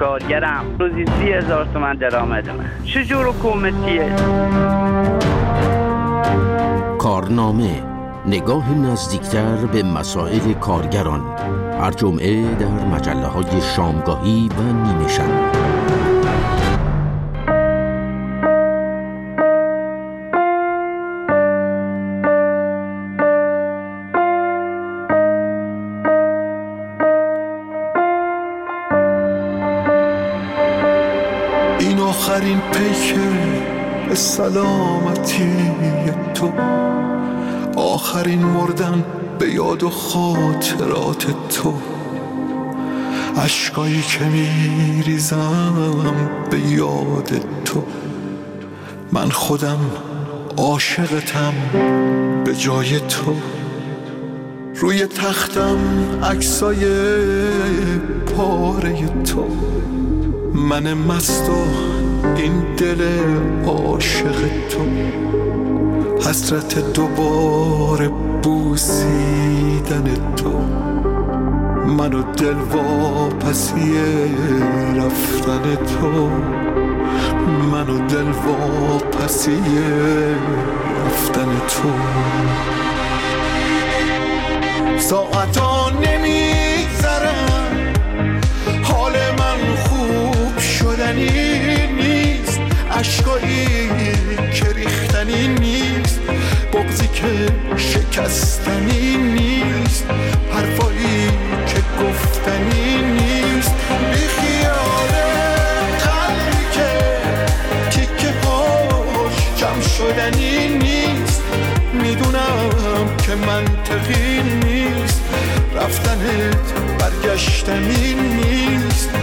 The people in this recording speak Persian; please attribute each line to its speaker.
Speaker 1: کارگرم، روزی 30,000 تومان درآمد من. چجور حکومتیه؟
Speaker 2: کارنامه، نگاه نزدیکتر به مسائل کارگران، هر جمعه در مجله‌های شامگاهی و نیمه شب.
Speaker 3: این آخرین پیک به سلامتی تو، آخرین مردن به یاد و خاطرات تو، اشکایی که میریزم به یاد تو. من خودم عاشقتم به جای تو، روی تختم عکسای پاره تو، من مست و این دل عاشق تو، حسرت دوباره بوسیدن تو، من و دل واپسی رفتن تو، من و دل واپسی رفتن تو. ساعتا نمیگذرن، حال من خوب شدنی نیست، اشکایی که ریختنی نیست، بغضی که شکستنی نیست، حرفایی که گفتنی نیست، بی خیال قلبی که تیکه هاش جمع شدنی نیست. میدونم که منطقی نیست، رفتنت برگشتنی نیست،